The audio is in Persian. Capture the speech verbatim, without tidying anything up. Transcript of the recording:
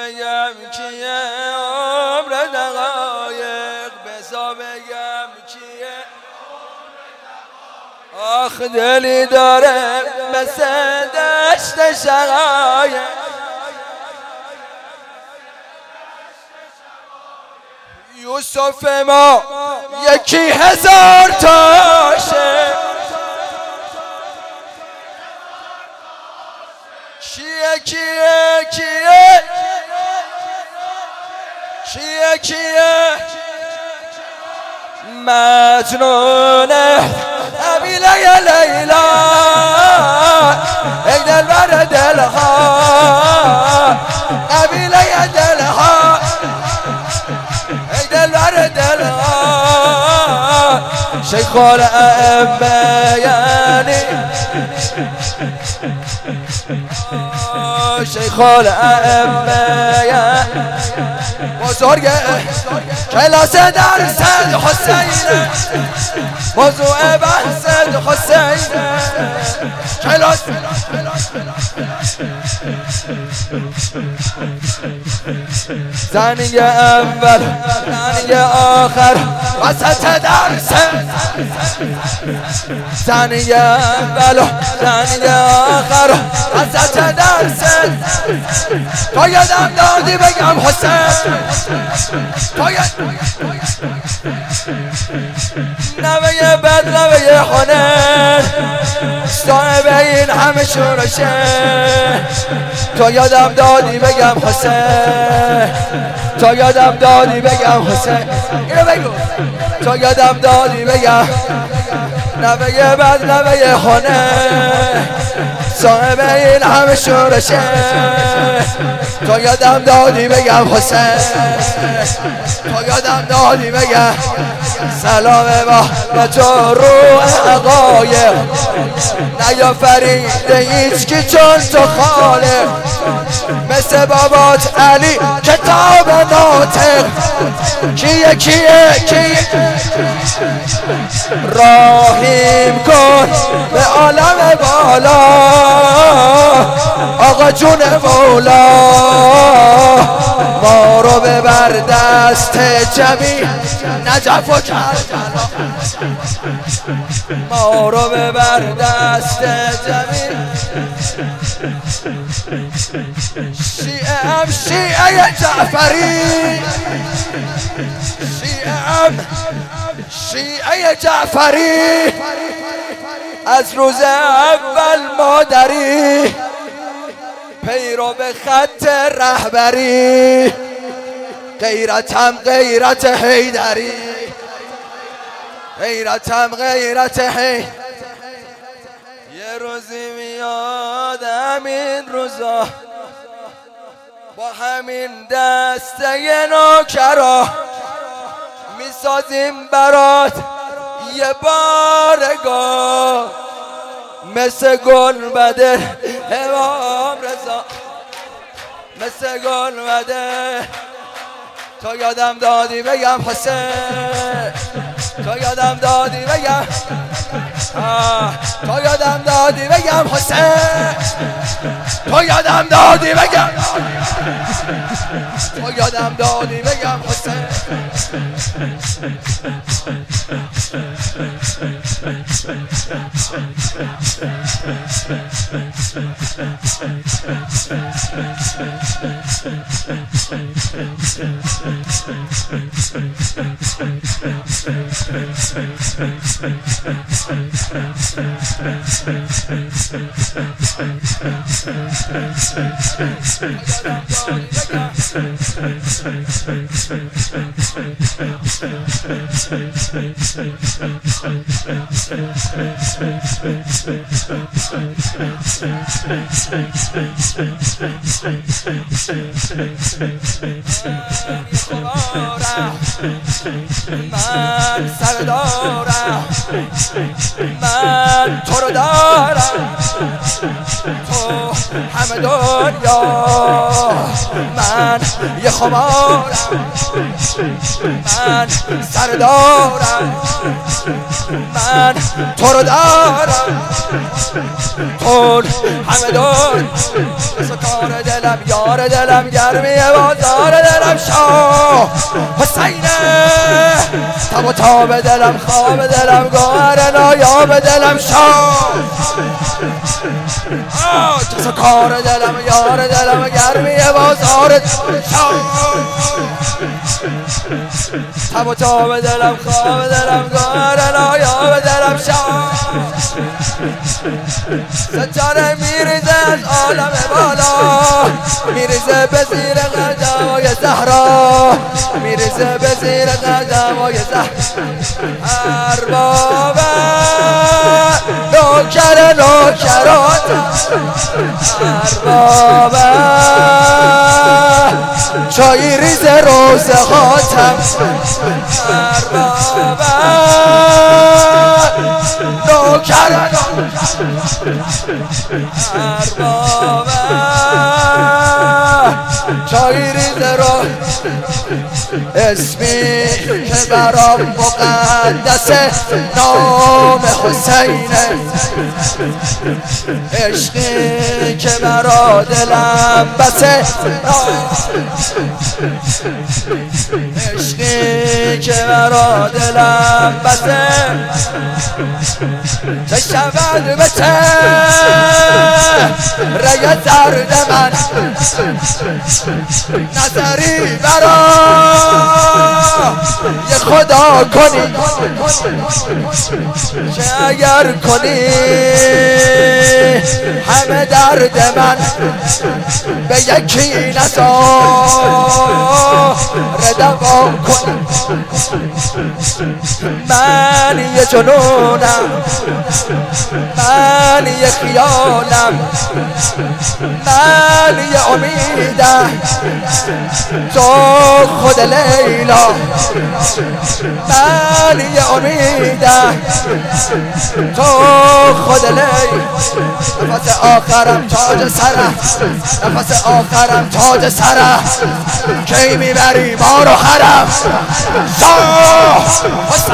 بگم کیه عمر دقایق، بزا بگم کیه آخ دلی داره مثل دشت شقایق. یوسف ما یکی هزار تاشه، کیه کیه کیه کیه کیه مجنونه قبیله لیلا، ای دلبر دلها قبیله دلها، ای دلبر دلها شیخ الائمه یعنی شیخ الائمه یعنی بزرگ کلاس درس حسین، موضوع بحث حسین کلاس زنی اول زنی آخر وسط درس، زنی اول زنی آخر وسط درس. تا یادم دادی بگم حسین، تا یادم نوه بد نوه هنر صاحب این همه شورشه. تا یادم دادی بگم حسین، تا یادم دادی بگم حسین، اینو بگو. تا یادم دادی بگم نوه بد نوه هنر صاحب این همه شورشه. تا یادم دادی بگم حسین، تا یادم دادی بگم سلام با تو روح حقایق، نیافریده هیچ کی چون تو خالق، مثل بابات علی کتاب ناطق. کیه کیه کیه راهیم کن به عالم بالا، آقا جون مولا ما رو ببر دست جمیع نجف و کربلا، ما رو ببر دست جمیع. شیعه ام شیعه جعفری، شیعه ام شیعه جعفری، از روز اول مادری پیرو به خط رهبری، غیرتم غیرت حیدری، غیرتم غیرت حیدری. یه روزی میاد همین روزا با همین دسته نوکرا میسازیم برات یه بارگاه، مثل گل بده امام رضا، مثل گل بده. تا یادم دادی بگم حسین، تا یادم دادی بگم تا یادم دادی بگم حسین، تا یادم دادی بگم تا یادم دادی بگم حسین. من سردارم من تو رو دارم تو همه دنیا من یه خمارم من سردارم من تو رو دارم تو همه دنیا سکار دلم یار دلم گرمی بازار دلم شاه حسینه تب و تاب دلم خواب دلم گوهر نایاب دلم شاه تو سکار دلم یار دلم گرمی بازار شاه تب و تاب دلم خواب دلم گوهر نایاب دلم شاه ستاره میریزه از عالم بالا میریزه به زیر قدمای زهرا میریزه به زیر قدمای زهرا اربابه نوکر نوکرات اربابه چای ریز روز خاتم اربابه نوکر اربابه چای ریز رو اسمی که برام مقدسه نام حسینه عشقی که برا دلم بسه عشقی که برا دلم بسه چه شود به چه رگ زرد من نظری برا یه خدا کنی که اگر کنی همه درد من به یکی نزار دوا کنی من یه جنونم من یه خیالم من یه امیدم تو خود لیلا من یه امیدم تو خود لیلا نفس آخرم تاج سرم نفس آخرم تاج سرم کی میبری ما رو حرم